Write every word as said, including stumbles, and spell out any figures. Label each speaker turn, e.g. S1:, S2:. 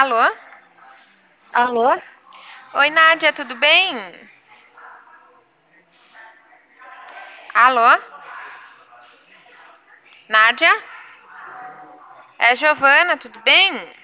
S1: Alô?
S2: Alô?
S1: Oi, Nádia, tudo bem? Alô? Nádia? É Giovana, tudo bem?